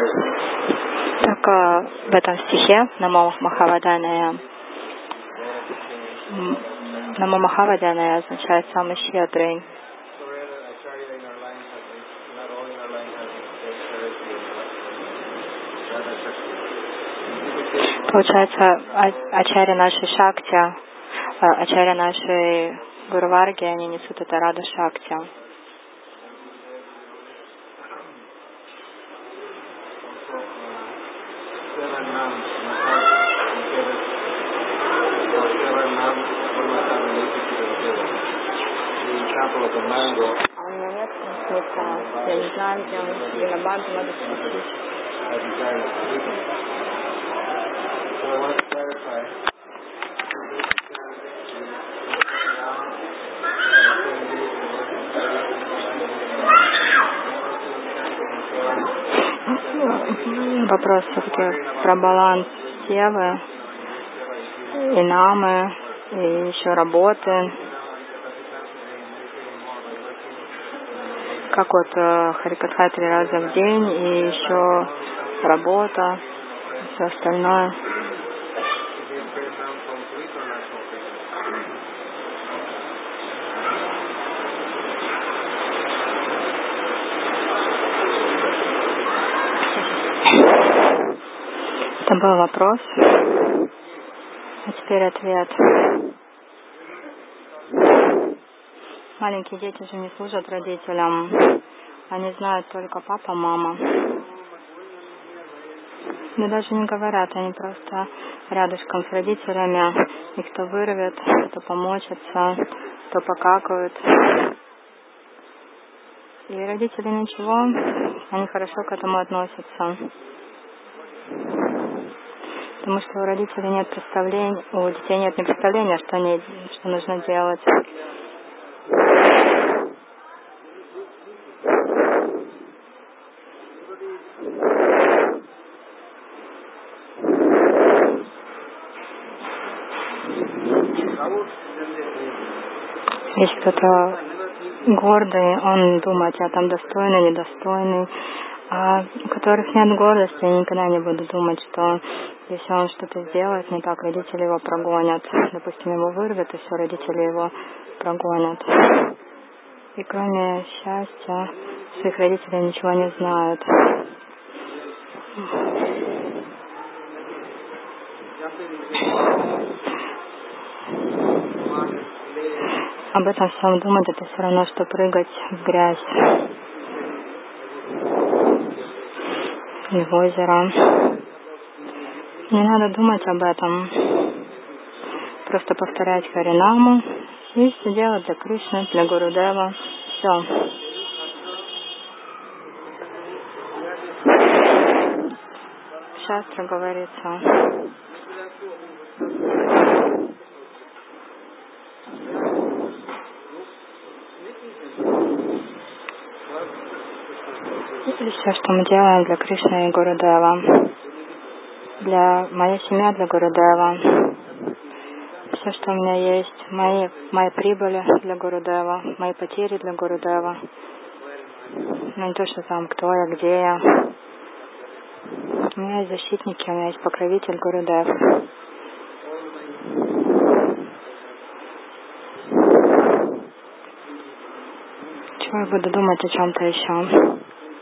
Так в этом стихе Намо Махаваданaya означает самый щедрый. Получается, ачарья нашей Шакти, ачарья нашей Гурварги, они несут это Рада Шакти. А у меня нет трансмиттера. Я не знаю, где он. Винобаду надо спросить. Вопрос все-таки про баланс севы и намы, и еще работы. Как вот Харикатха 3 раза в день, и еще работа, и все остальное. Это был вопрос. А теперь ответ. Маленькие дети же не служат родителям. Они знают только папа, мама. Да даже не говорят, они просто рядышком с родителями. Их то вырвет, то помочатся, то покакают. И родители ничего, они хорошо к этому относятся. Потому что у родителей нет представления, у детей нет представления, что нужно делать. Если кто-то гордый, он думает, я там достойный, недостойный. А у которых нет гордости, я никогда не буду думать, что если он что-то сделает не так, родители его прогонят. Допустим, его вырвет, и все, родители его прогонят. И кроме счастья, своих родителей ничего не знают. Об этом всем думать, это все равно, что прыгать в грязь. И в озеро. Не надо думать об этом. Просто повторять Харинаму и все делать для Кришны, для Гурудева. Все. В шастре говорится. Все, что мы делаем для Кришны и Гурудева. Для моей семьи, для Гурудева. Все, что у меня есть, мои прибыли для Гурудева, мои потери для Гурудева. Но не то, что там, кто я, где я. У меня есть защитники, у меня есть покровитель Гурудев. Чего я буду думать о чем-то еще?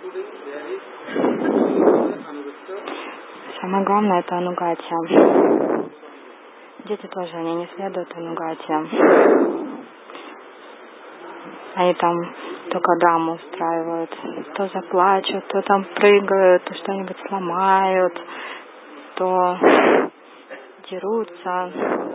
Самое главное — это анугатия. Дети тоже, они не следуют анугатиям. Они там только драму устраивают. То заплачут, то там прыгают, то что-нибудь сломают, то дерутся.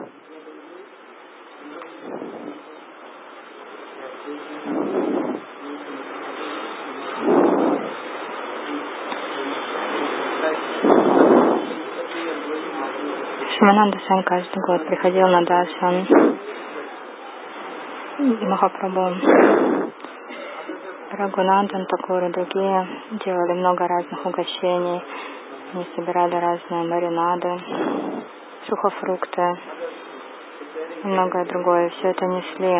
Шимананда Сен каждый год приходил на даршан. Махапрабху, Рагунандан Такур и другие делали много разных угощений. Они собирали разные маринады, сухофрукты и многое другое. Все это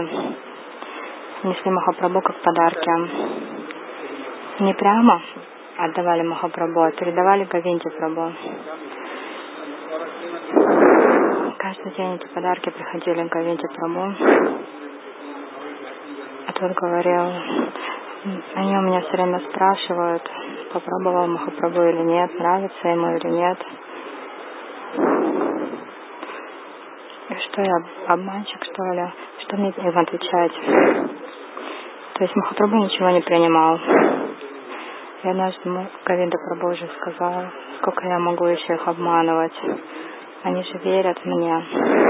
несли Махапрабху как подарки. Не прямо, отдавали Махапрабху, передавали Говинде Прабху. Каждый день эти подарки приходили к Говинде Прабху. А тот говорил, они у меня все время спрашивают, попробовал Махапрабху или нет, нравится ему или нет. И что я, обманщик, что ли? Что мне им отвечать? То есть Махапрабху ничего не принимал. И однажды Говинда Прабху уже сказал, сколько я могу еще их обманывать. Они же верят мне.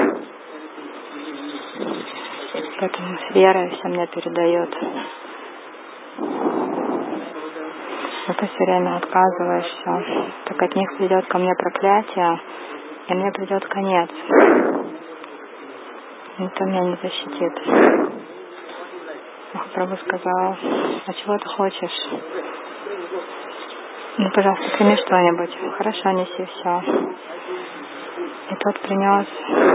Поэтому с верой все мне передает. Но ты все время отказываешься. Так от них придет ко мне проклятие, и мне придет конец. Никто меня не защитит. Махапрабху сказал, а чего ты хочешь? Ну, пожалуйста, прими что-нибудь. Хорошо, неси все. И тот принес,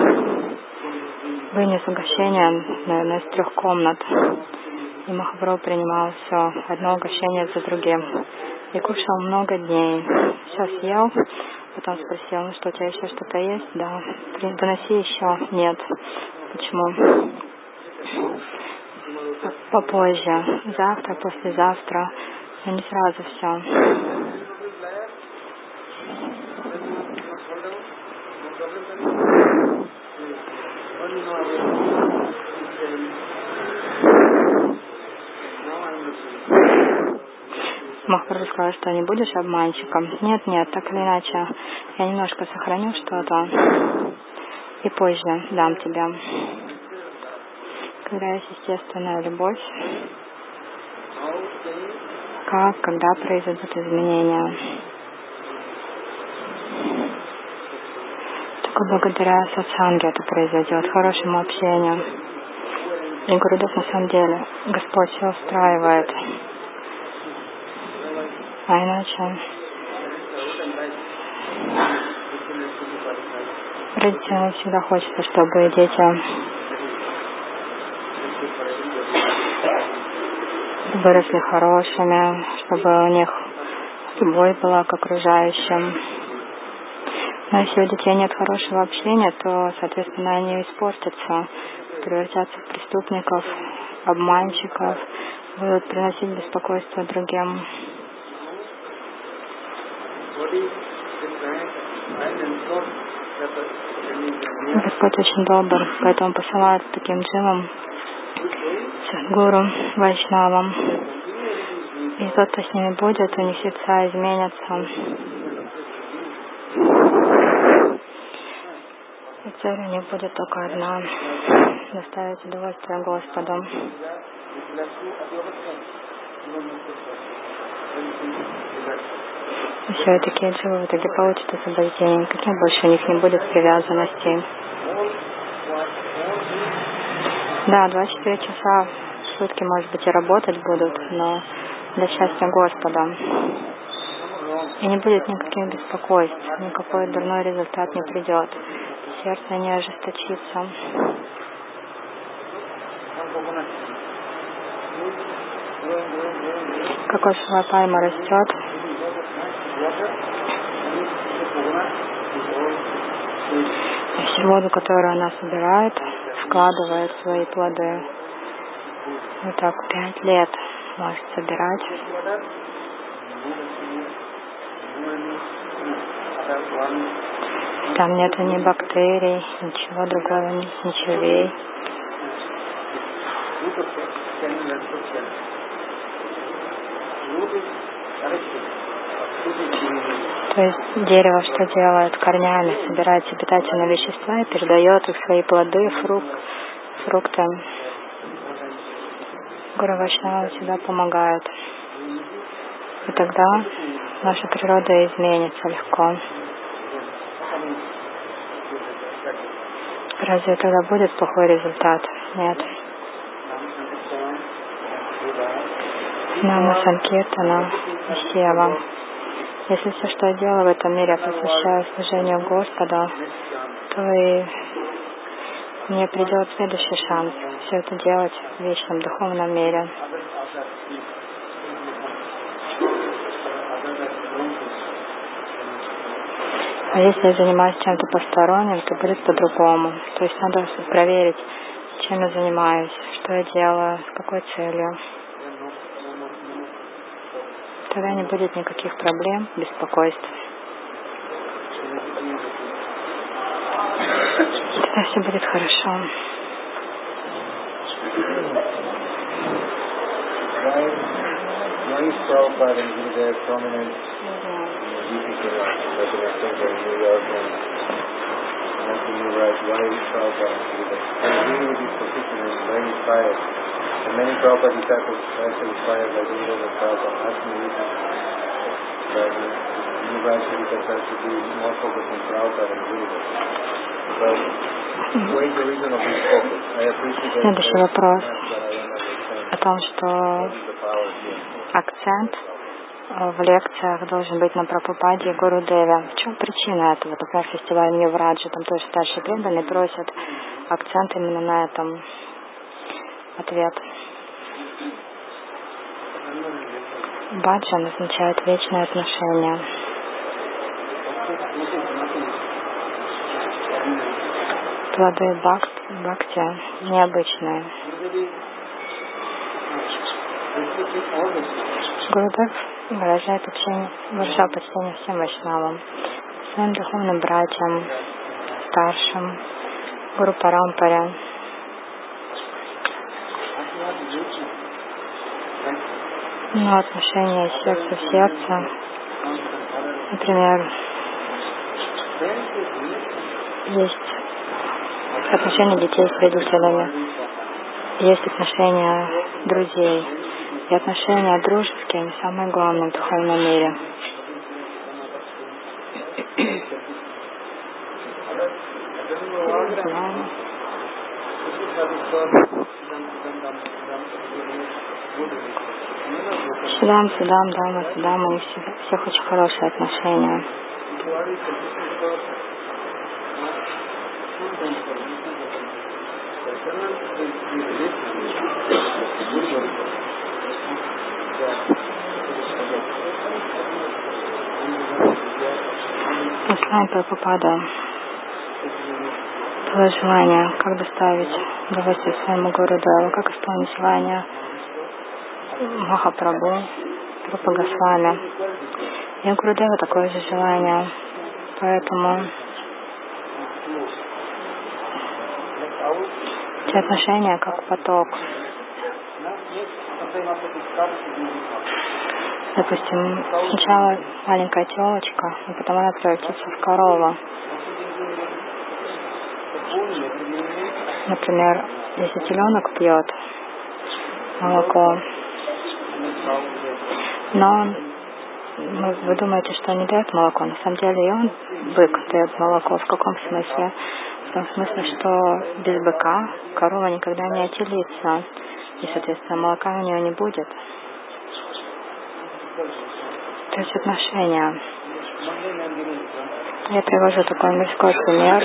вынес угощение, наверное, из 3 комнат. И Махапрабху принимал все, одно угощение за другим. И кушал много дней. Все съел, потом спросил, ну что, у тебя еще что-то есть? Да. Доноси еще. Нет. Почему? Попозже. Завтра, послезавтра. Но не сразу все. Махапрабху сказал, что не будешь обманщиком. Нет, так или иначе, я немножко сохраню что-то и позже дам тебе. Когда есть естественная любовь, когда произойдут изменения. Только благодаря сатсанге это произойдет, хорошему общению. И Гурудев на самом деле, Господь все устраивает. А иначе родителям всегда хочется, чтобы дети выросли хорошими, чтобы у них любовь была к окружающим. Но если у детей нет хорошего общения, то, соответственно, они испортятся, превратятся в преступников, обманщиков, будут приносить беспокойство другим. Господь очень добр, поэтому посылает таким дживам, гуру, вайшнавам. И тот, кто с ними будет, у них сердца изменятся. И цель у них будет только одна — доставить удовольствие Господу. И все, такие дживы в итоге получат освобождение. Никаким больше у них не будет привязанностей. Да, 24 часа в сутки, может быть, и работать будут, но для счастья Господа. И не будет никаких беспокойств, никакой дурной результат не придет. Сердце не ожесточится. Кокосовая пальма растет. И всю воду, которую она собирает, складывает в свои плоды. Вот так 5 лет может собирать. Там нету ни бактерий, ничего другого, ни червей. То есть дерево что делает? Корнями собирает все питательные вещества и передает их свои плоды, фрукты. Гуру Вайшнава всегда помогает. И тогда наша природа изменится легко. Разве тогда будет плохой результат? Нет. Нама Санкиртана и Сева. Если все, что я делаю в этом мире, я посвящаю служению Господа, то и мне придет следующий шанс все это делать в вечном духовном мире. А если я занимаюсь чем-то посторонним, то будет по-другому. То есть надо проверить, чем я занимаюсь, что я делаю, с какой целью. Тогда не будет никаких проблем, беспокойств. Тогда все будет хорошо. Why is Prabhupada and Gurudev prominent in New York and you write, why is Prabhupada and Gurudev? I agree with this position and very inspired. And many Prabhupada disciples also inspired by Gurudev and Prabhupada. Ask me recently that you guys should be more focused on Prabhupada and Gurudev. But what is the reason of this focus? I appreciate that. Следующий вопрос о том, что акцент в лекциях должен быть на Прабхупаде и Гурудеве. В чем причина этого? Например, фестиваль Нью-Враджа, там тоже старшие преданные просят акцент именно на этом. Ответ. Баджан означает вечные отношения. Плоды бхакти необычные. Гурудев выражал почтение всем вайшнавам, своим духовным братьям, старшим, Гуру Парампаре. Но отношения сердца в сердце, например, есть отношения детей с родителями, есть отношения друзей. И отношения дружеские, они самые главные в духовном мире. Судам, дама, судам, у всех очень хорошие отношения. Послание Прабхупада было желание, как доставить удовольствие своему Гурудеву, как исполнить желание Махапрабху, Рупа Госвами. И у Гурудева такое же желание, поэтому эти отношения как поток. Допустим, сначала маленькая телочка, а потом она превратится в корову. Например, если теленок пьет молоко, но вы думаете, что он не дает молоко, на самом деле и он, бык, дает молоко. В каком смысле? В том смысле, что без быка корова никогда не отелится, и, соответственно, молока у нее не будет. То есть отношения. Я привожу такой мирской пример.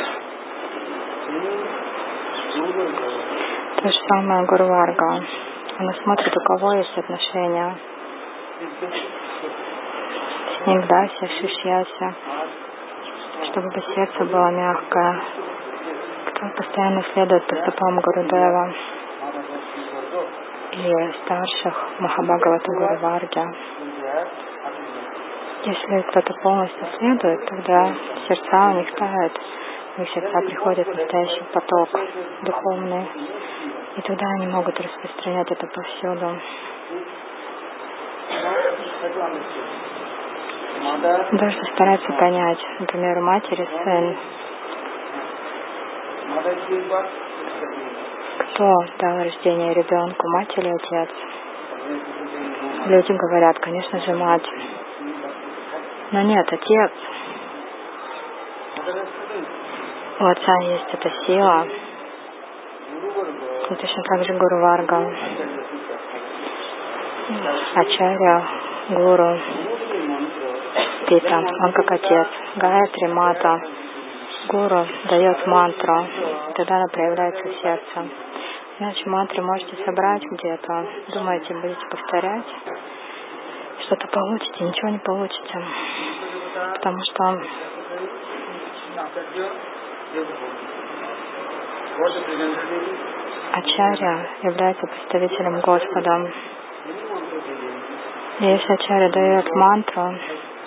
То же самое Гуру Варга. Она смотрит, у кого есть отношения. Снегдася, Шишьяся, чтобы сердце было мягкое. Кто постоянно следует по стопам Гурудева и старших Махабхагавата Гуру Варги. Если кто-то полностью следует, тогда сердца у них тают, в их сердца приходит настоящий поток духовный, и тогда они могут распространять это повсюду. Должен стараться понять, например, матери сын. Кто дал рождение ребенку, мать или отец? Люди говорят, конечно же, мать. Но нет, отец. У отца есть эта сила. И точно так же Гуру Варга, Ачарья, Гуру, Пита, он как отец. Гаятри, Мата, Гуру дает мантру, тогда она проявляется в сердце. Иначе мантры можете собрать где-то, думаете, будете повторять, что-то получите, ничего не получите. Потому что Ачарья является представителем Господа. И если ачарья дает мантру,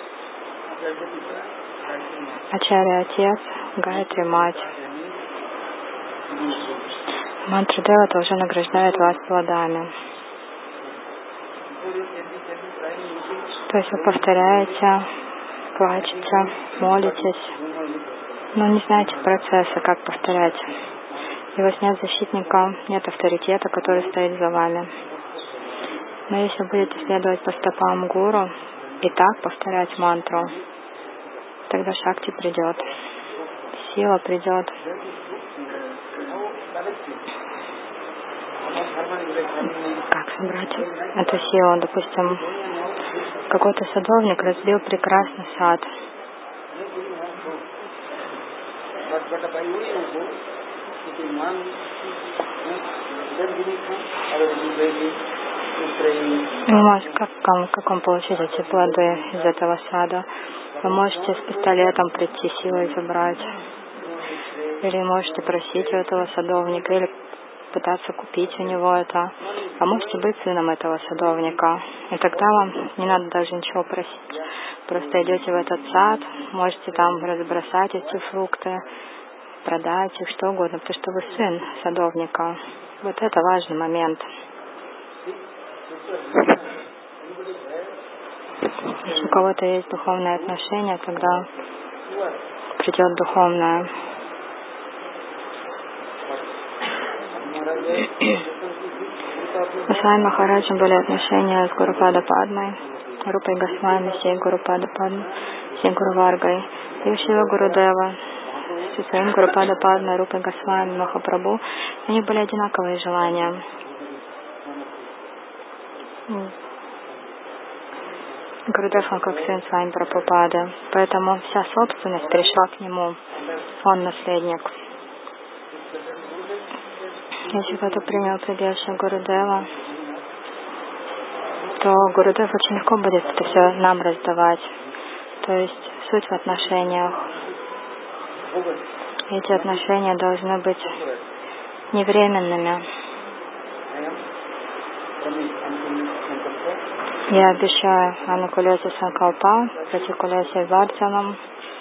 ачарья отец, Гайатри мать, мантра Девата уже награждает вас плодами. То есть вы повторяете, плачете, молитесь, но не знаете процесса, как повторять. И у вас нет защитника, нет авторитета, который стоит за вами. Но если будете следовать по стопам гуру и так повторять мантру, тогда шакти придет, сила придет. Как собрать эту силу? Допустим, какой-то садовник разбил прекрасный сад. Как вам получить эти плоды из этого сада? Вы можете с пистолетом прийти, силой забрать. Или можете просить у этого садовника, или пытаться купить у него это. А можете быть сыном этого садовника. И тогда вам не надо даже ничего просить. Просто идете в этот сад, можете там разбросать эти фрукты, продать их, что угодно, потому что вы сын садовника. Вот это важный момент. Если у кого-то есть духовное отношение, тогда придет духовное. У Свами Махараджа были отношения с Гурупада Падмой, Рупой Госвами, всей Гурупада Падмой, всей Гуруваргой, и Шива Гурудева со своим Гурупада Падмой, Рупой Госвами, Махапрабху. У них были одинаковые желания. Гурудев, он как сын Свами Прабхупады, поэтому вся собственность перешла к нему. Он наследник. Если кто-то принял прибежище Гурудева, то Гурудев очень легко будет это все нам раздавать. То есть суть в отношениях. Эти отношения должны быть невременными. Я обещаю Анукулеса Санкалпа, Пратикулеса Вардзанам,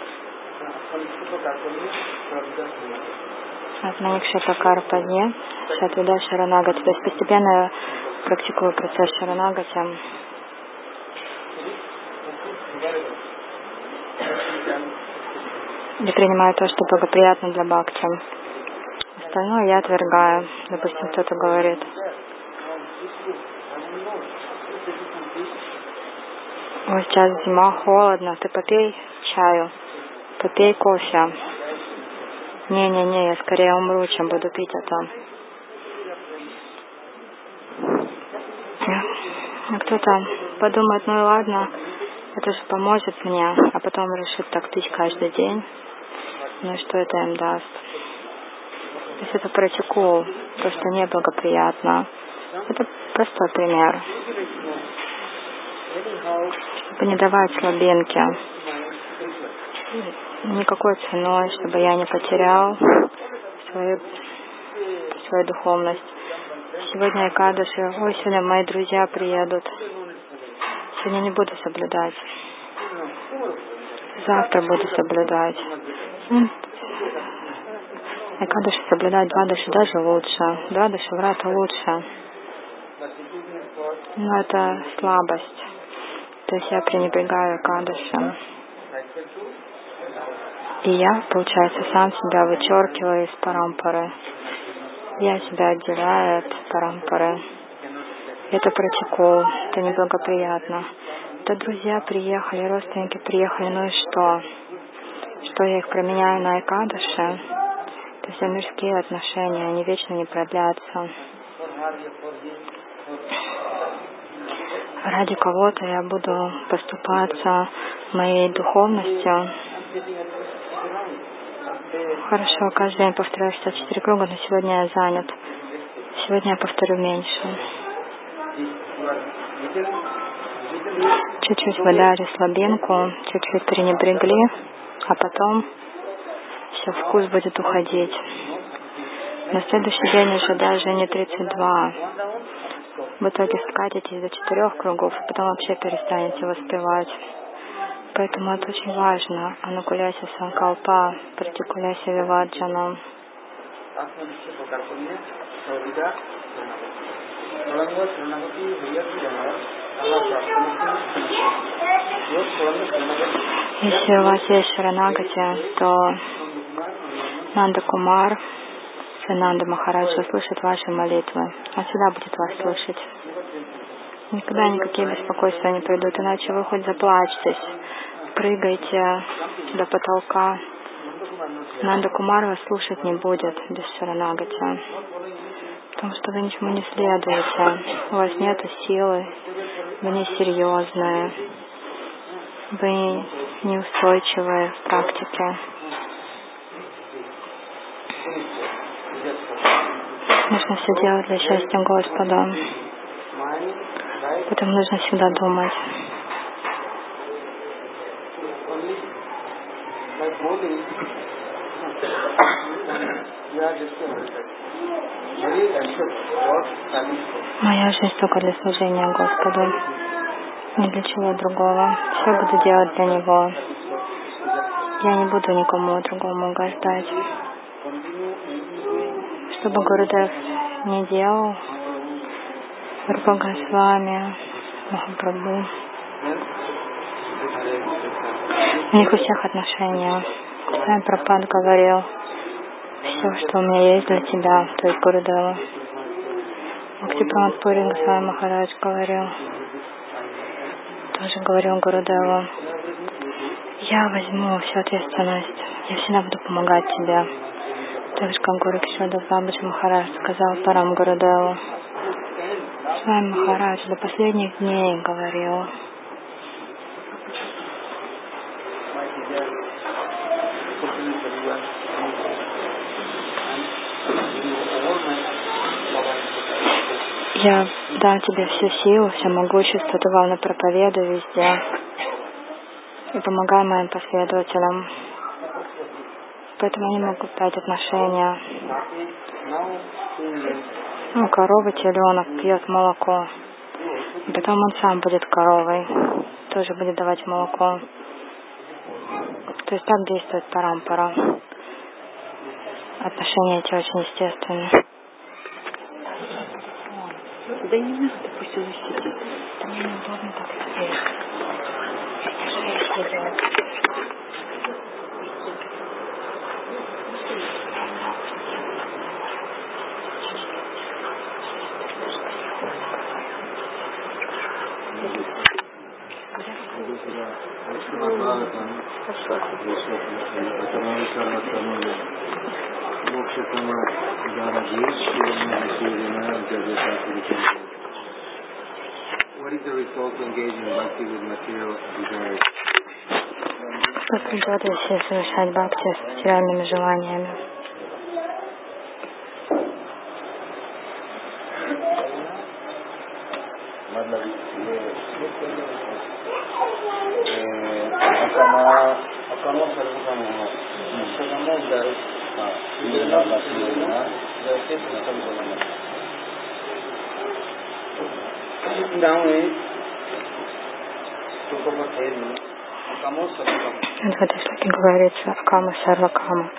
Атманикшата Карпадье, Сатвида Шаранагати. То есть постепенно я практикую процесс Шаранагати. Я принимаю то, что благоприятно для бхакти. Остальное я отвергаю. Допустим, кто-то говорит: ой, сейчас зима, холодно, ты попей чаю, попей кофе. Не, я скорее умру, чем буду пить это. А кто-то подумает: ну и ладно, это же поможет мне, а потом решит так пить каждый день. Ну и что это им даст? То есть это протекул, то, что неблагоприятно. Это простой пример. Чтобы не давать слабинки. Никакой ценой, чтобы я не потерял свою духовность. Сегодня Экадаши, ой, сегодня мои друзья приедут. Сегодня не буду соблюдать. Завтра буду соблюдать. Экадаши соблюдать, Двадаши даже лучше. Двадаши врата лучше. Но это слабость. То есть я пренебрегаю Экадаши. И я, получается, сам себя вычеркиваю из парампары. Я себя отделяю от парампары. Это протекол, это неблагоприятно. Да друзья приехали, родственники приехали, ну и что? Что я их променяю на Экадаши? Это все мирские отношения, они вечно не продлятся. Ради кого-то я буду поступаться моей духовностью. Хорошо, каждый день повторяю 64 круга, но сегодня я занят. Сегодня я повторю меньше. Чуть-чуть вы дали слабинку, чуть-чуть пренебрегли, а потом все, вкус будет уходить. На следующий день уже даже не 32. В итоге скатитесь до 4 кругов, и потом вообще перестанете воспевать. Поэтому это очень важно. Анукуляся санкалпа, партикуляся виваджана. Если у вас есть шаранагати, то Нанда Кумар, Нанда Махараджа услышит ваши молитвы. Он всегда будет вас слышать. Никогда никакие беспокойства не придут, иначе вы хоть заплачьтесь, прыгайте до потолка. Нанда Кумар вас слушать не будет без шаранагати, потому что вы ничему не следуете, у вас нет силы, вы несерьезные, вы неустойчивые в практике. Нужно все делать для счастья Господа. Поэтому нужно всегда думать. Моя жизнь только для служения Господу, ни для чего другого. Все буду делать для Него. Я не буду никому другому угождать. Что бы Гурудев не делал, Рупа Госвами, Махапрабху, у них у всех отношения. Сам Прабхупада говорил: все, что у меня есть для тебя, то есть Гурудева. Бхактипрамад Пури Госвами Махарадж говорил, тоже говорил Гурудеву: я возьму всю ответственность, я всегда буду помогать тебе. Так же, как Гуру Кишода Бабаджи Махарадж сказал Парам Гурудеву. С вами Махарадж до последних дней говорил. Я дам тебе всю силу, все могущество, ты главное проповедуй везде. И помогай моим последователям. Поэтому они могут дать отношения. Корова, теленок пьет молоко. И потом он сам будет коровой. Тоже будет давать молоко. То есть так действует парампара. Отношения эти очень естественные. Да не надо, пусть он сидит. Да мне неудобно так сидеть. Я же What is the result of engaging in bhakti with material desires? Что придет, если совершать бхакти с материальными желаниями? В этой шлоке говорится Акама Сарвакама.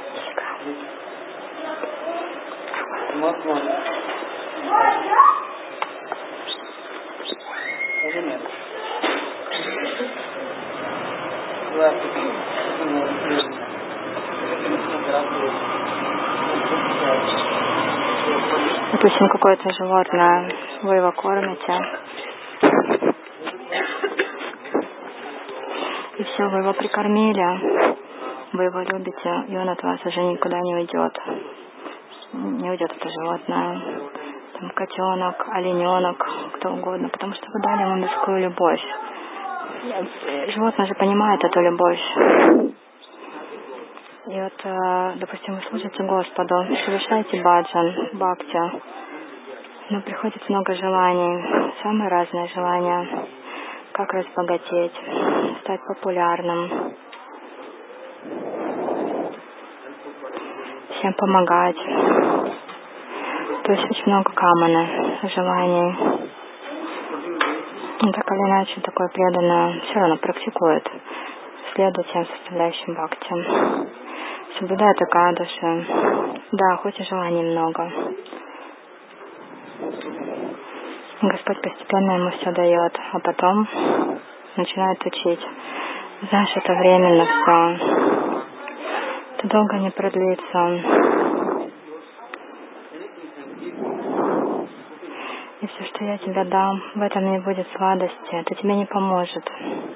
Допустим, какое-то животное, вы его кормите, и все, вы его прикормили, вы его любите, и он от вас уже никуда не уйдет. Не уйдет это животное. Там котенок, олененок, кто угодно, потому что вы дали ему мирскую любовь. Животное же понимает эту любовь. И вот, допустим, вы служите Господу, совершаете баджан, бхакти, но приходит много желаний, самые разные желания. Как разбогатеть, стать популярным, всем помогать. То есть очень много каманы, желаний. Так или иначе, такое преданное все равно практикует, следует тем составляющим бхакти. Соблюдает экадаши. Да, хоть и желаний много. Господь постепенно ему все дает, а потом начинает учить. Знаешь, это временно все. Это долго не продлится. И все, что я тебе дам, в этом не будет сладости. Это тебе не поможет.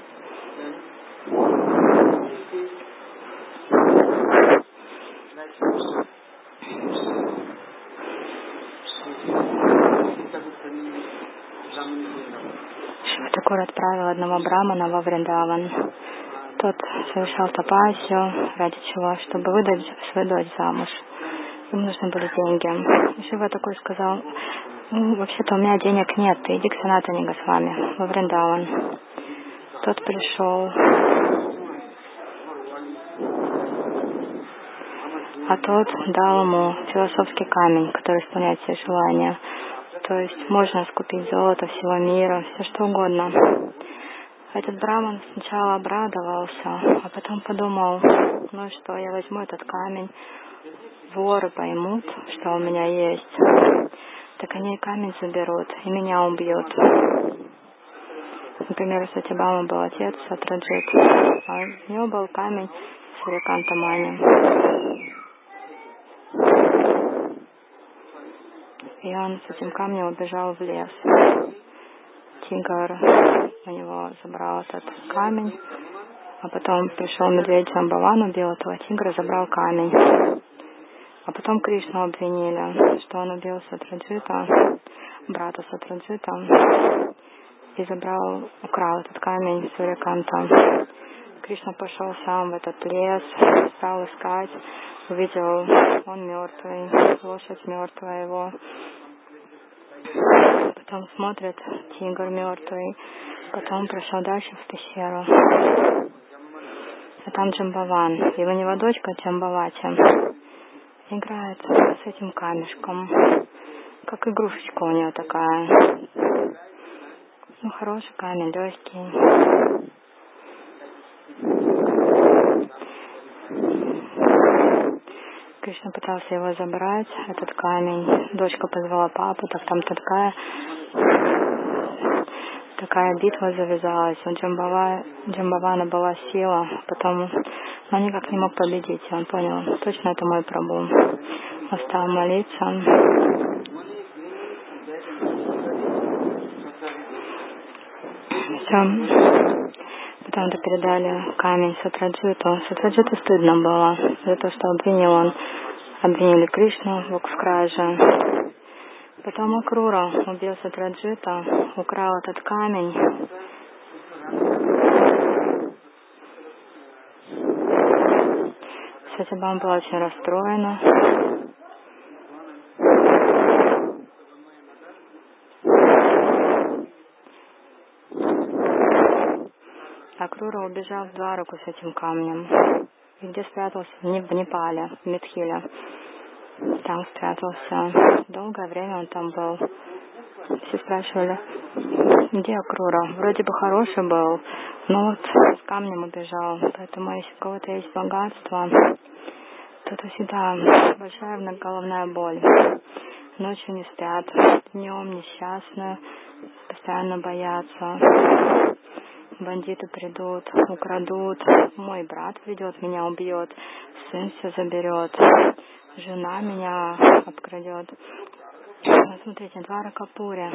Шива Такур отправил одного брамана во Вриндаван. Тот совершал тапасию, ради чего? Чтобы выдать свою дочь замуж. Ему нужны были деньги. И Шива Такур сказал: вообще-то у меня денег нет, ты иди к Санатане Госвами во Вриндаван. Тот пришел, а тот дал ему философский камень, который исполняет все желания. То есть можно скупить золото всего мира, все что угодно. Этот браман сначала обрадовался, а потом подумал: ну и что, я возьму этот камень, воры поймут, что у меня есть, так они и камень заберут, и меня убьют. Например, у Сатьябамы был отец Сатраджит, а у него был камень Сурьякантамани. И он с этим камнем убежал в лес. Тигр у него забрал этот камень, а потом пришел медведь Джамбаван, убил этого тигра, забрал камень. А потом Кришну обвинили, что он убил Сатраджита, брата Сатраджита, и украл этот камень Сурьяканта. Кришна пошел сам в этот лес, стал искать, увидел, он мертвый, лошадь мертвая его. Потом смотрит, тигр мертвый. Потом прошел дальше в пещеру. А там Джамбаван. И у него дочка Джамбавати играет с этим камешком. Как игрушечка у нее такая. Ну, хороший камень, легкий. Кришна пытался его забрать, этот камень. Дочка позвала папу, так там такая битва завязалась. У Джамбавана была сила, потом он никак не мог победить. Он понял, точно это мой Прабху. Он стал молиться. Все. Потом передали камень Сатраджиту. Сатраджиту стыдно было за то, что обвинили Кришну в краже. Потом Акрура убил Сатраджита, украл этот камень. Сатьябама была очень расстроена. Акрура убежал в Двараку с этим камнем. И где спрятался? В Непале, в Митхиле. Там спрятался. Долгое время он там был. Все спрашивали, где Акрура? Вроде бы хороший был, но вот с камнем убежал. Поэтому если у кого-то есть богатство, то это всегда большая головная боль. Ночью не спят, днем несчастны, постоянно боятся. Бандиты придут, украдут, мой брат придет, меня убьет, сын все заберет, жена меня обкрадет. Смотрите, Дваракапури.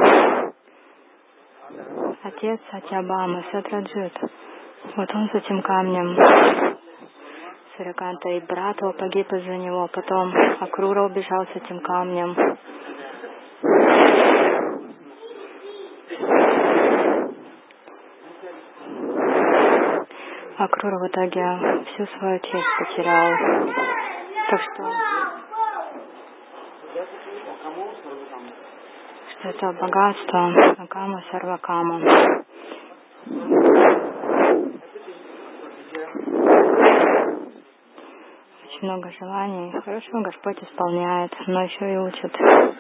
Отец Сатьябамы, Сатраджит. Вот он с этим камнем Сурьяканта, и брат его погиб из-за него. Потом Акрура убежал с этим камнем. Акрура в итоге всю свою честь потерял. Так что это богатство Акама Сарвакама. Очень очень много желаний. Хорошо, Господь исполняет, но еще и учит.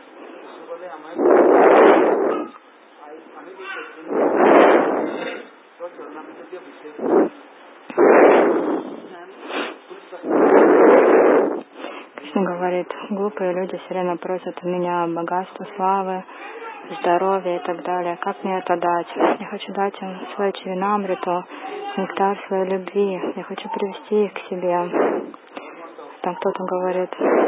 Кришна говорит, глупые люди все время просят у меня богатства, славы, здоровья и так далее. Как мне это дать? Я хочу дать им свою чаринамриту, нектар своей любви. Я хочу привести их к себе. Там кто-то говорит,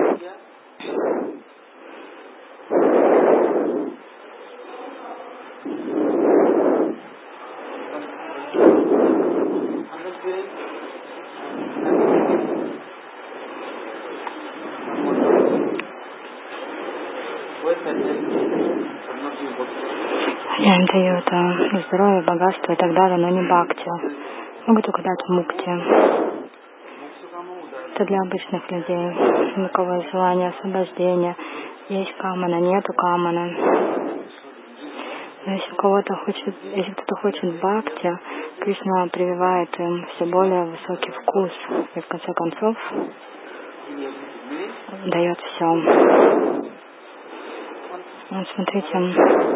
я им даю это здоровье, богатство и так далее, но не бхакти. Могу только дать мукти. Это для обычных людей, у кого есть желание освобождения. Есть камана, нету камана. Но если кто-то хочет бхакти, Кришна прививает им все более высокий вкус. И в конце концов дает все. Вот смотрите.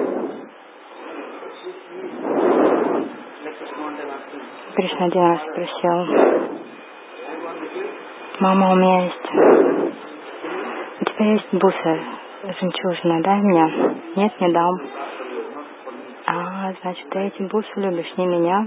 Кришна один раз спросил: мама, у меня есть... У тебя есть бусы жемчужная, дай мне? Нет, не дам. Значит, ты эти бусы любишь, не меня.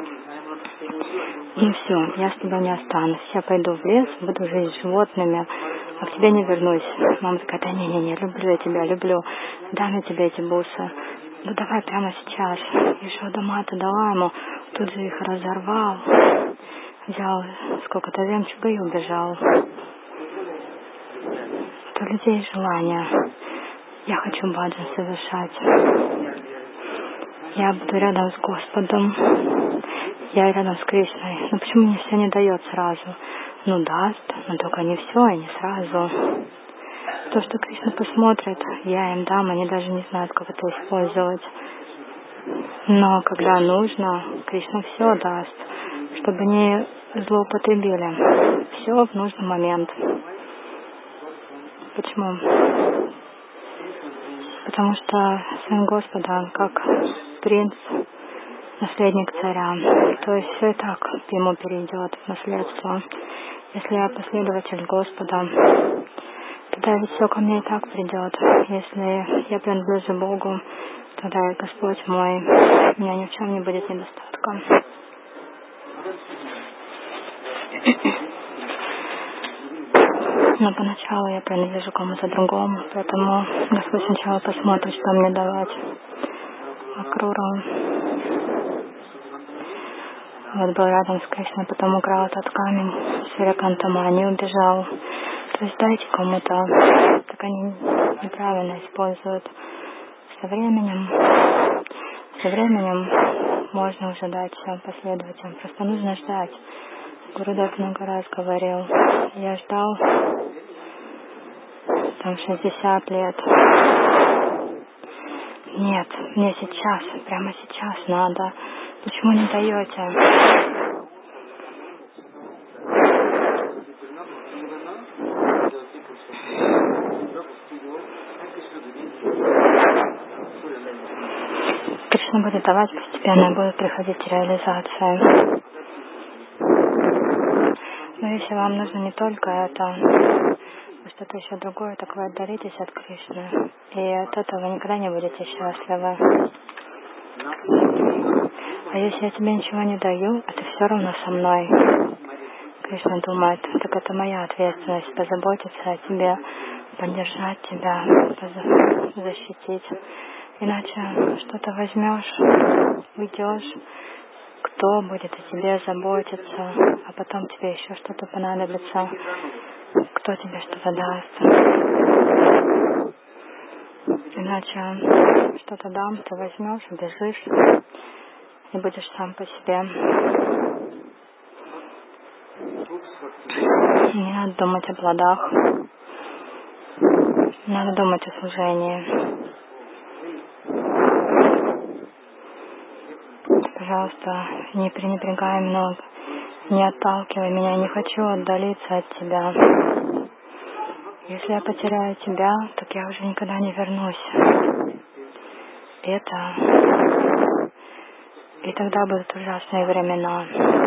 Ну все, я с тобой не останусь. Я пойду в лес, буду жить с животными, а к тебе не вернусь. Мама такая: да не, люблю я тебя, люблю. Дам я тебе эти бусы. Ну давай прямо сейчас. Ешода Мата дала ему, тут же их разорвал. Взял сколько-то жемчуга и убежал. Это у людей желание. Я хочу баджан совершать. Я буду рядом с Господом. Я рядом с Кришной. Но почему мне все не дает сразу? Ну даст, но только не все и не сразу. То, что Кришна посмотрит, я им дам, они даже не знают, как это использовать. Но когда нужно, Кришна все даст, чтобы не злоупотребили. Все в нужный момент. Почему? Потому что сын Господа, он как принц, наследник царя. То есть все и так ему перейдет в наследство. Если я последователь Господа, тогда ведь все ко мне и так придет. Если я принадлежу Богу, тогда и Господь мой, у меня ни в чем не будет недостатка. Но поначалу я принадлежу кому-то другому, поэтому Господь сначала посмотрит, что мне давать. Акруру. Вот был рядом с Кришной, потом украл этот камень, Сурякантамани убежал. То есть дайте кому-то, так они неправильно используют. Со временем можно уже дать всем последователям. Просто нужно ждать. Гурудев много раз говорил, я ждал там 60 лет. Нет, мне сейчас, прямо сейчас надо. Почему не даете? Кришна будет давать, постепенно будет приходить реализация. Но если вам нужно не только это, что-то еще другое, так вы отдалитесь от Кришны. И от этого вы никогда не будете счастливы. А если я тебе ничего не даю, а ты все равно со мной. Кришна думает, так это моя ответственность позаботиться о тебе, поддержать тебя, защитить. Иначе что-то возьмешь, уйдешь, кто будет о тебе заботиться, а потом тебе еще что-то понадобится, кто тебе что-то даст. Иначе что-то дам, ты возьмешь, убежишь и будешь сам по себе. Не надо думать о плодах, надо думать о служении. Пожалуйста, не пренебрегай много Не отталкивай меня, я не хочу отдалиться от тебя. Если я потеряю тебя, так я уже никогда не вернусь. И тогда будут ужасные времена.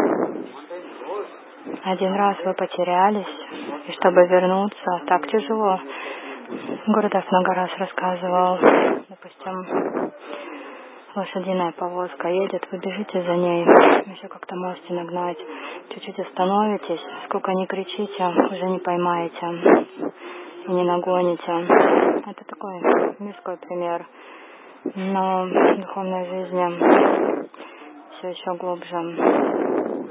Один раз вы потерялись, и чтобы вернуться, так тяжело. Гурудев много раз рассказывал, допустим, лошадиная повозка едет, вы бежите за ней, еще как-то можете нагнать, чуть-чуть остановитесь, сколько ни кричите, уже не поймаете и не нагоните. Это такой мирской пример. Но в духовной жизни все еще глубже.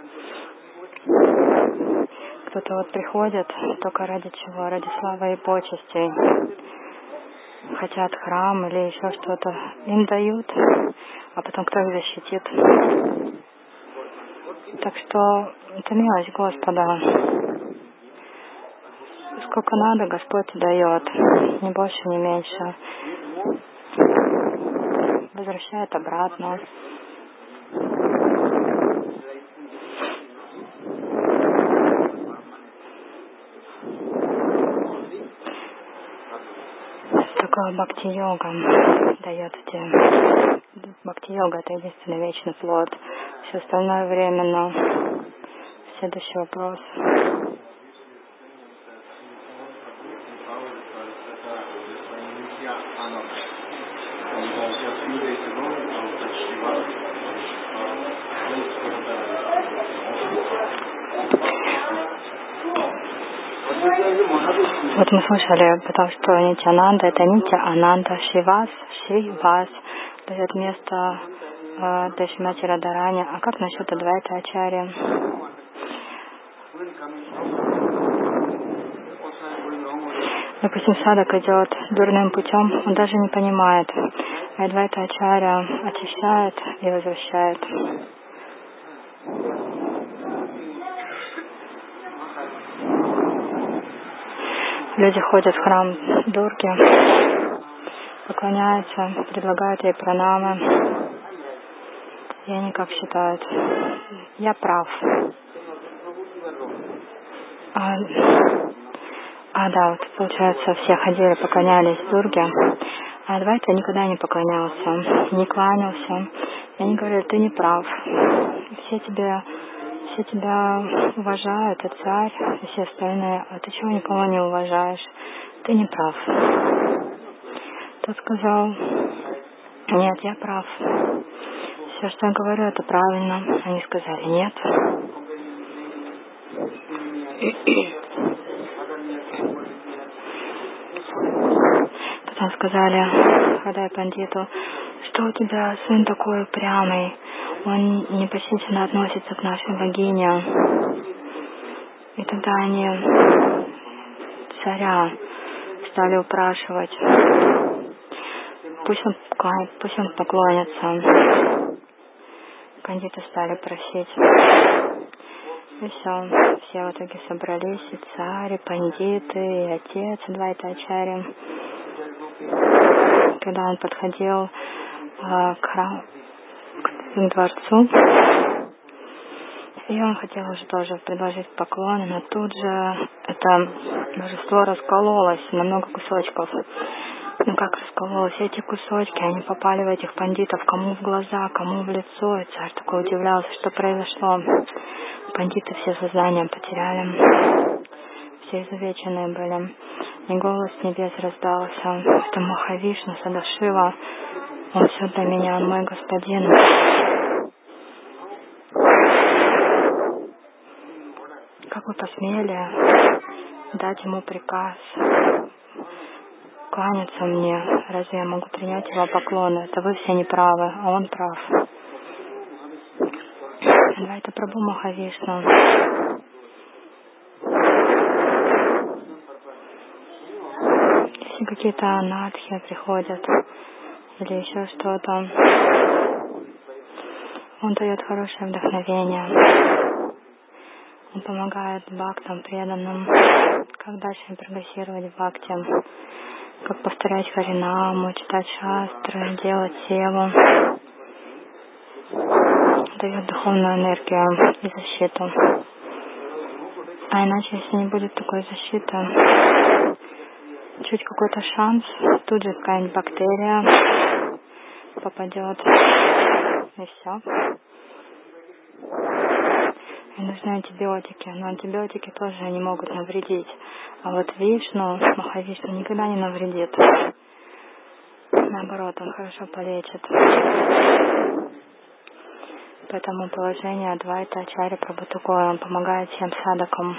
Кто-то вот приходит только ради чего? Ради славы и почестей. Хотят храм или еще что-то. Им дают, а потом кто их защитит? Так что это милость Господа. Сколько надо, Господь дает. Ни больше, ни меньше. Возвращает обратно. Только бхакти-йога дает эти... Бхакти-йога — это единственный вечный плод. Все остальное временно. Следующий вопрос. Вот мы слышали, потому что Нитьянанда — это Нитья Ананда, Шривас дает место Дашимати Радарани. А как насчет Адвайта Ачарьи? Допустим, садак идет дурным путем, он даже не понимает. А Адвайта Ачарья очищает и возвращает. Люди ходят в храм Дурги, поклоняются, предлагают ей пранамы. И они как считают? Я прав. Да, вот получается, все ходили, поклонялись Дурге, а Адвайта никогда не поклонялся, не кланялся. И они говорили: ты не прав. Все тебя уважают, и царь, и все остальные, а ты чего никого не уважаешь? Ты не прав. Тот сказал: нет, я прав. Все, что я говорю, это правильно. Они сказали: нет. Потом сказали Хадай Пандиту: что у тебя сын такой упрямый, он непочтительно относится к нашей богине. И тогда они царя стали упрашивать: пусть он поклонится. Пандиты стали просить. И все в итоге собрались, и царь, и пандиты, и отец Адвайта Ачарьи. Когда он подходил к дворцу, и он хотел уже тоже предложить поклон, но тут же это божество раскололось на много кусочков. Ну как раскололось? Эти кусочки, они попали в этих пандитов, кому в глаза, кому в лицо. И царь такой удивлялся, что произошло. Пандиты все сознание потеряли, все изувеченные были. И голос с небес раздался: это Махавишну, Садашива, он все для меня, он мой господин. Как вы посмели дать ему приказ кланяться мне? Разве я могу принять его поклоны? Это вы все неправы, а он прав. Адвайта Прабху Махавишну. Если какие-то анадхи приходят или еще что-то, он дает хорошее вдохновение. Он помогает бхактам, преданным, как дальше прогрессировать в бхакти, как повторять харинаму, читать шастры, делать севу. дает духовную энергию и защиту. А иначе, если не будет такой защиты, чуть какой-то шанс, тут же какая-нибудь бактерия попадет, и все. И нужны антибиотики, но антибиотики тоже не могут навредить. А вот Вишну, Махавишну никогда не навредит. Наоборот, он хорошо полечит. Поэтому положение Адвайта Ачарьи Прабху такое, он помогает всем садакам.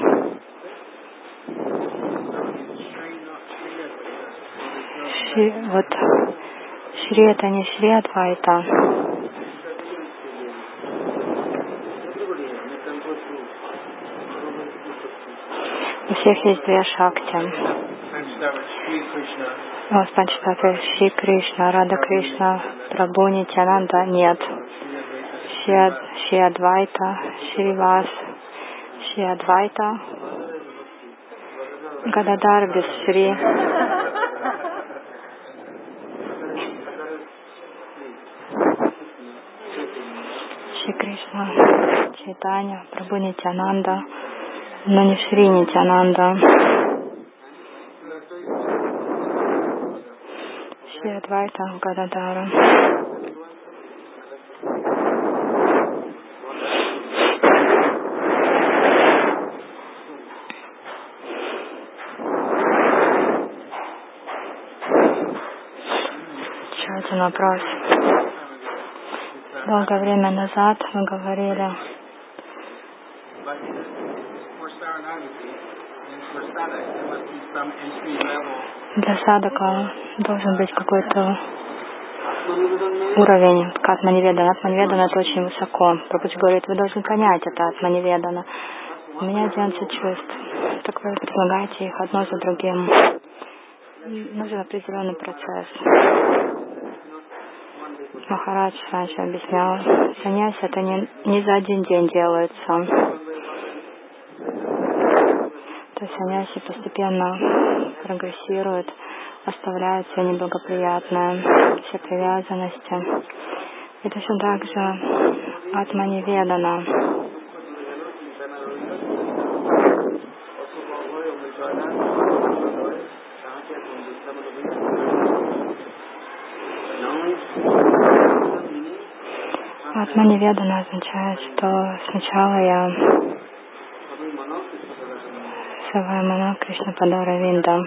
Вот Шри это не Шри Адвайта. У всех есть две шакти. У Панчтатвы Шри Кришна, Рада Кришна, Прабху Нитьянанда нет. Шри Адвайта, Шривас, Шри Адвайта, Гададар без Шри. Шри Кришна, Чайтанья, Прабху Нитьянанда, но не Шри Нитьянанда. Шри Адвайта, Гададара. Еще один вопрос. Долгое время назад мы говорили, для садака должен быть какой-то уровень атманиведана. Атманиведана это очень высоко. Прабхупада говорит, вы должны понять это атманиведана. У меня 11 чувств. Так вы предлагаете их одно за другим. Нужен определенный процесс. Махарадж раньше объяснял, саньяси это не за один день делается. То есть саньяси постепенно прогрессируют, оставляют все неблагоприятное, все привязанности. И точно так же атманиведана. Атманиведана означает, что сначала я Саваймана Кришна Падара Винда.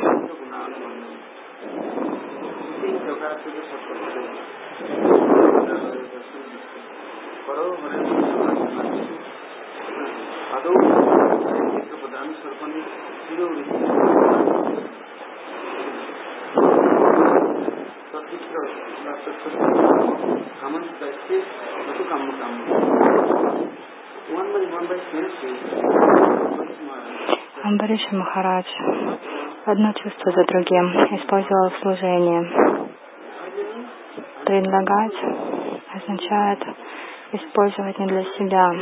Амбариш Махарадж одно чувство за другим использовал в служении. Предлагать означает использовать не для себя.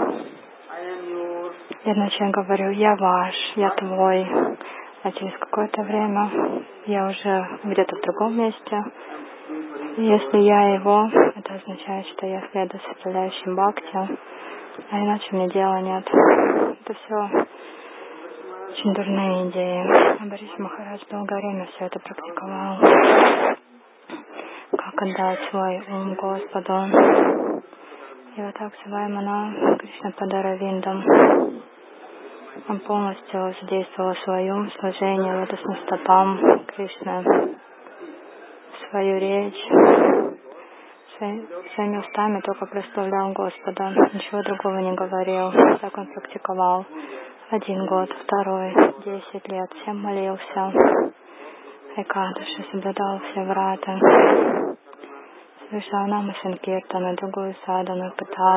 Иначе я говорю, я ваш, я твой, а через какое-то время я уже где-то в другом месте. И если я его, это означает, что я следую составляющим бхакти, а иначе мне дела нет. Это все очень дурные идеи. Амбариш Махарадж долгое время все это практиковал. Как отдать свой ум Господу. И вот так Саваймана Кришна Падара Виндам. Он полностью задействовал свой ум, служение лотосным стопам Кришны, свою речь, своими устами только прославлял Господа, ничего другого не говорил. Так он практиковал 1 год, 2, 10 лет, всем молился, Экадаши соблюдал все врата, совершал Нама Санкиртану, другую садану,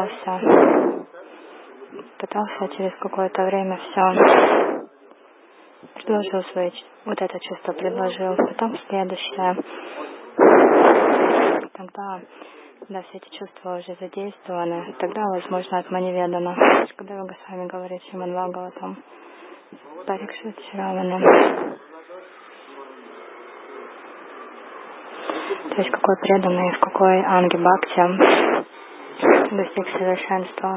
пытался через какое-то время все, предложил свои, вот это чувство предложил, потом следующее. Тогда, когда все эти чувства уже задействованы, тогда, возможно, атманиведана. Когда вы с вами говорите Шримад Бхагаватам, Парикшит Шравана. То есть какой преданный, в какой анге бхакти, достиг совершенства.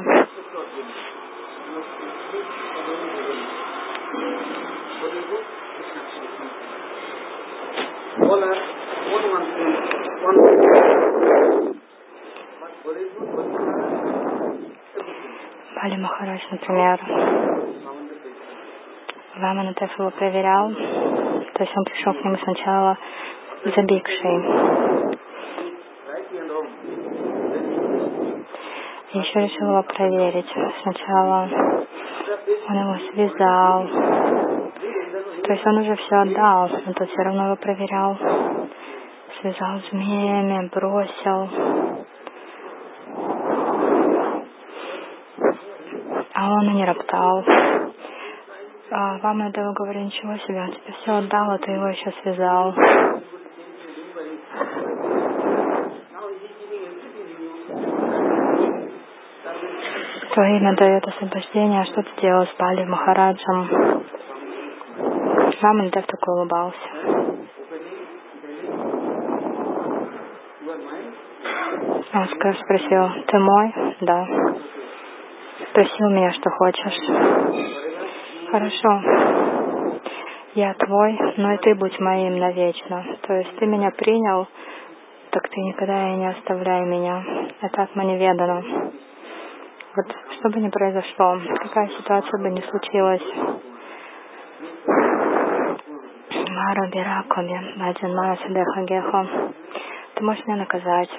Бали Махарадж, например, Ваманатеф его проверял, то есть он пришел к нему сначала за бикшей. И еще решил его проверить. Сначала он его связал, то есть он уже все отдал, но тот все равно его проверял. Связал змеями, бросил. А он и не роптал. А Ваманадева говорит: ничего себе, он тебе все отдал, а ты его еще связал. Твое имя дает освобождение, а что ты делал с Бали Махараджем? Ваманадев такой улыбался. Он спросил: ты мой? Да. Спроси у меня, что хочешь. Хорошо. Я твой, но и ты будь моим навечно. То есть ты меня принял, так ты никогда и не оставляй меня. Это атманеведана. Вот что бы ни произошло, какая ситуация бы ни случилась, Мара Биракоби, Баджан Мара Садеха Геха, ты можешь меня наказать,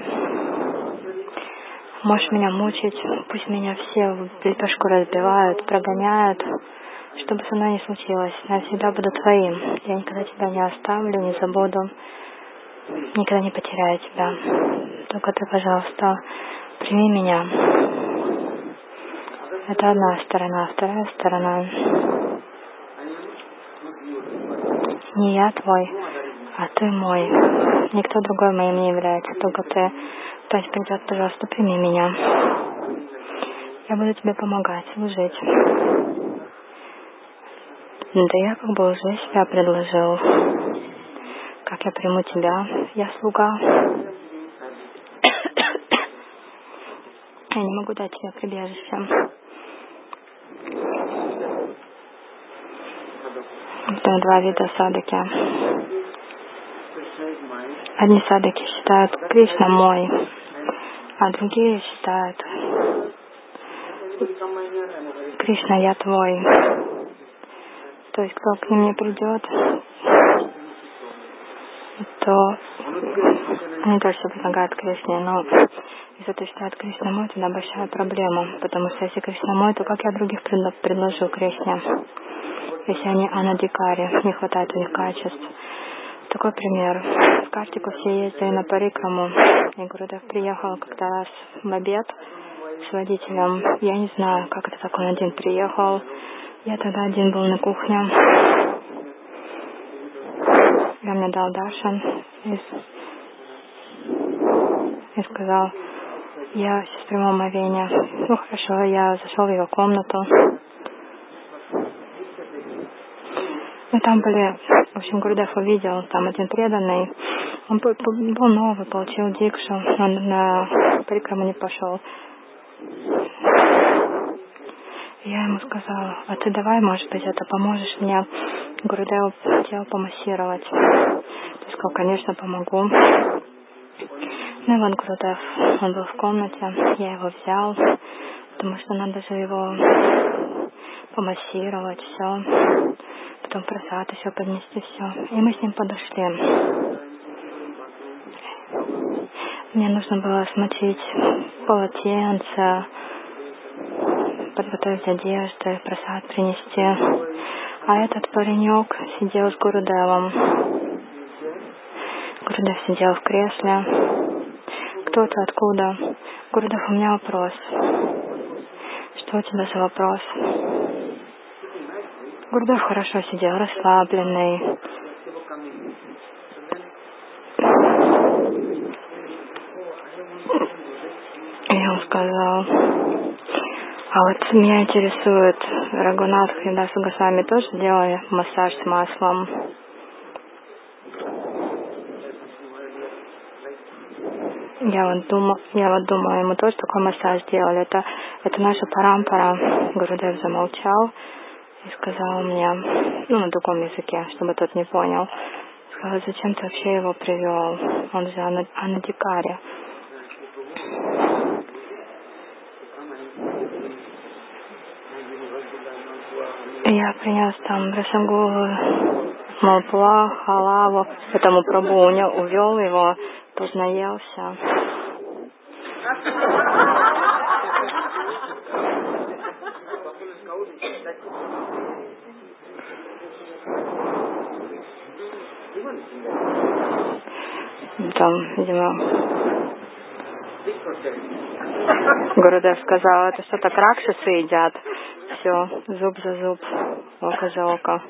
можешь меня мучить, пусть меня все в лепешку разбивают, прогоняют, что бы со мной ни случилось, я всегда буду твоим, я никогда тебя не оставлю, не забуду, никогда не потеряю тебя, только ты, пожалуйста, прими меня. Это одна сторона, вторая сторона. Не я твой, а ты мой. Никто другой моим не является, только ты. То есть придет, пожалуйста, прими меня. Я буду тебе помогать, служить. Да я как бы уже себя предложил. Как я приму тебя? Я слуга. Я не могу дать тебе прибежище. Потом два вида садаки. Одни садаки считают: Кришна мой, а другие считают: Кришна, я твой. То есть кто к ним не придет, то они тоже все предлагают Кришне, но если ты считаешь Кришна мой, тогда большая проблема, потому что если Кришна мой, то как я других предложу Кришне, если они анадикари, не хватает у них качеств. Такой пример. В Картику все ездили на парикраму, и Гурудев приехал как-то раз в обед с водителем. Я не знаю, как это так он один приехал. Я тогда один был на кухне. Я мне дал даршан и сказал: я сейчас приму омовение. Ну хорошо, я зашел в его комнату. Ну там были, в общем, Гурудев увидел, там один преданный. Он был новый, получил дикшу, он на парикраму не пошел. Я ему сказала: а ты давай, может быть, это поможешь мне Гурудеву тело помассировать. Ты сказал: конечно, помогу. Ну и вот Гурудев, он был в комнате, я его взял, потому что надо же его помассировать, все. Потом просад еще поднести, все. И мы с ним подошли. Мне нужно было смочить полотенце, подготовить одежду, просад принести. А этот паренек сидел с Гурудевом. Гурудев сидел в кресле. Кто ты, откуда? Гурудев, у меня вопрос. Что у тебя за вопрос? Гурудев хорошо сидел, расслабленный. Я ему сказал: а вот меня интересует, Рагунат Харидаса Госвами тоже делали массаж с маслом? Я вот думаю, ему тоже такой массаж делали. Это наша парампара. Гурудев замолчал и сказал мне, на другом языке, чтобы тот не понял. Сказал, зачем ты вообще его привел? Он же анадикари. Я принес там расагулу, малпуа, халаву, этому прабу увел его, тот наелся. Там, видимо, Гурудев сказал, это что, так ракшасы едят? Все, зуб за зуб, око за око.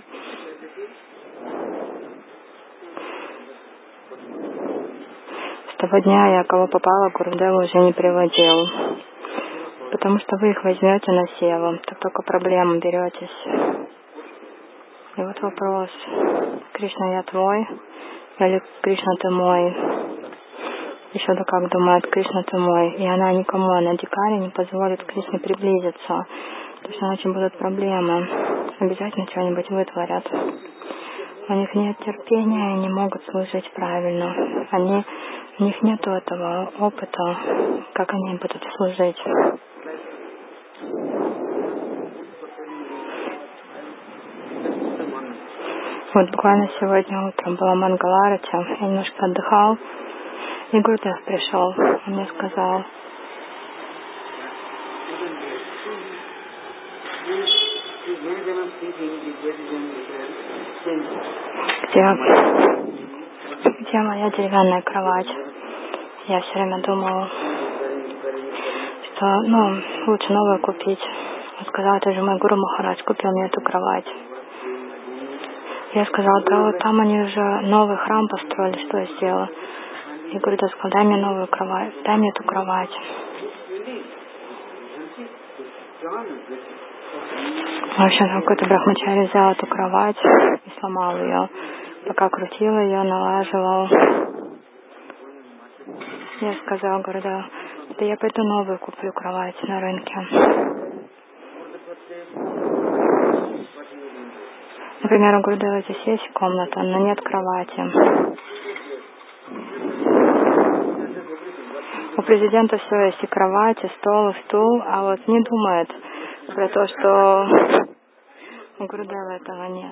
С того дня я кого попало, Гурудеву уже не приводил. Потому что вы их возьмете на севу, так только проблем беретесь. И вот вопрос, Кришна, я твой, или Кришна, ты мой? Еще да как думает, Кришна, ты мой. И она никому, анадикари, не позволит Кришне приблизиться. То есть иначе будут проблемы. Обязательно что-нибудь вытворят. У них нет терпения и не могут служить правильно. У них нет этого опыта, как они будут служить. Вот буквально сегодня утром была Мангаларати, я немножко отдыхал, и Гурудев пришел, он мне сказал, где моя деревянная кровать? Я все время думала, что, лучше новую купить. Он сказал, это же мой Гуру Махарадж купил мне эту кровать. Я сказала, да вот там они уже новый храм построили, что я сделала? И Гурудев сказал, дай мне новую кровать, дай мне эту кровать. В общем, какой-то брахмачари взял эту кровать и сломал ее. Пока крутил ее, налаживал. Я сказала Гурудеву, да я пойду новую куплю кровать на рынке. Например, у Гурудева здесь есть комната, но нет кровати. У президента все есть, и кровать, и стол, и стул, а вот не думает про то, что у Гурудева этого нет.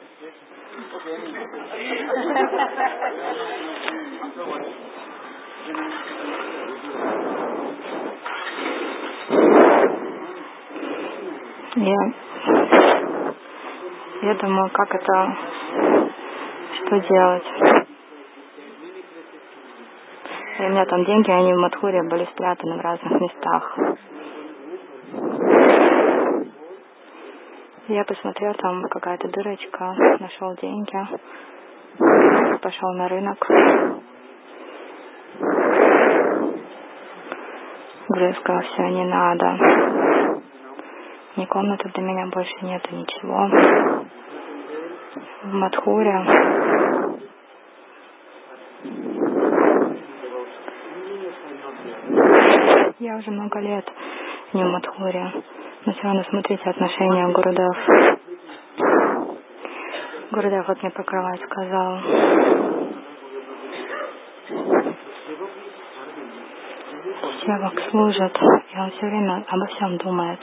Я думаю, как это, что делать. И у меня там деньги, они в Мадхуре были спрятаны в разных местах. Я посмотрел, там какая-то дырочка, нашел деньги, пошел на рынок. Гуру сказал, все, не надо. Ни комнаты для меня больше нету, ничего. В Мадхуре я уже много лет не в Мадхуре. Но все равно смотрите отношения Гурудев. Гурудев вот мне про кровать сказал. Севак служит, и он все время обо всем думает.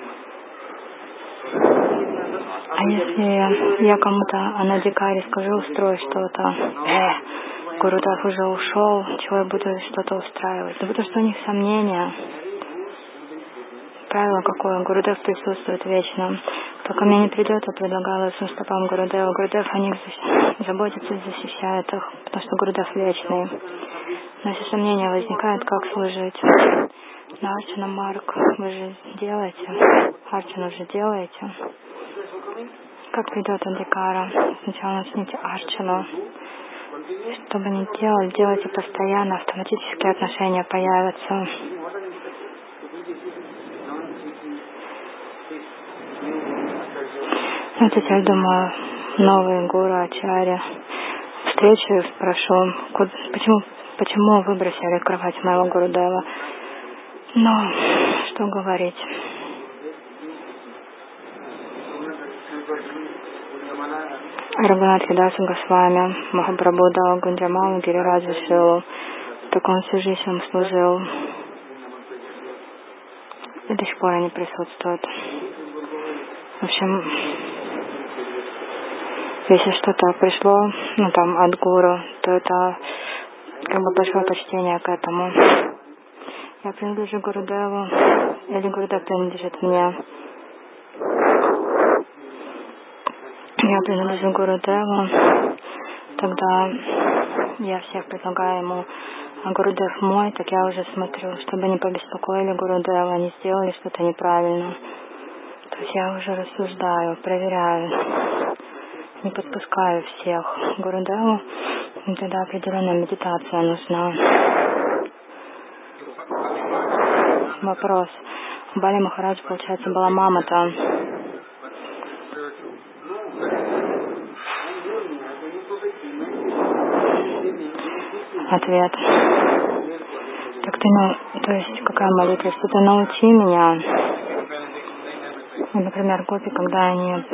А если я кому-то анадикари скажу, устрою что-то, Гурудев уже ушел, чего я буду что-то устраивать? Да потому что у них сомнения. Правило какое? Гурудев присутствует вечно. Кто ко мне не придет, я предлагала своим стопам Гурудева. Гурудев о них заботится и защищает их, потому что Гурудев вечный. Но если сомнения возникают, как служить? На Арчана Марк вы же делаете, Арчану же делаете. Как придет Андикара? Сначала начните Арчану. Что бы ни делали, делайте постоянно, автоматически отношения появятся. Вот теперь думаю, новый гуру, ачарья. Встречу и спрошу, почему почему выбросили кровать моего Гурудева. Но что говорить. Рагунат Хидаса Госвами, Махапрабху дал Гунджамалу Гирираджу силу. Так он всю жизнь им служил. И до сих пор они присутствуют. В общем, если что-то пришло, от гуру, то это большое почтение к этому. Я принадлежу Гурудеву, или Гурудев принадлежит мне. Я принадлежу Гурудеву, тогда я всех предлагаю ему, а Гурудев мой, так я уже смотрю, чтобы не побеспокоили Гурудева, не сделали что-то неправильно. То есть я уже рассуждаю, проверяю, не подпускаю всех к Гурудеву, и тогда определенная медитация нужна. Вопрос. У Бали Махараджа, получается, была мама-то. Ответ. Так ты, то есть, какая молитва? Что-то научи меня. Например, гопи, когда они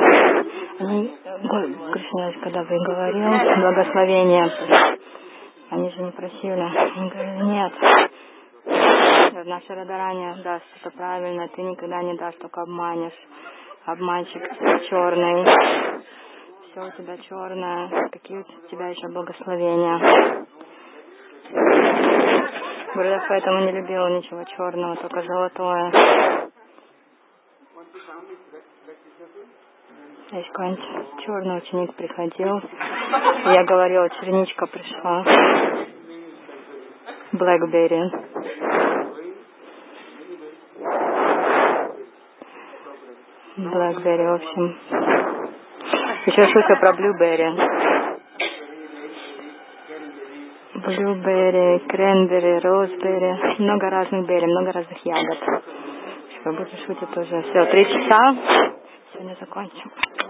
Кришна, когда вы говорил благословение, они же не просили. Они говорили, нет. Наша Радарани даст это правильно, ты никогда не дашь, только обманешь. Обманщик черный. Все у тебя черное. Какие у тебя еще благословения? Гурудев поэтому не любил ничего черного, только золотое. Если какой-нибудь черный ученик приходил, я говорила, черничка пришла. Блэкберри. Блэкберри, в общем. Еще слышал про блюберри. Блюберри, кренберри, розберри. Много разных берри, много разных ягод. Если вы будете шутить, тоже. Все, 3 часа. Сегодня закончим.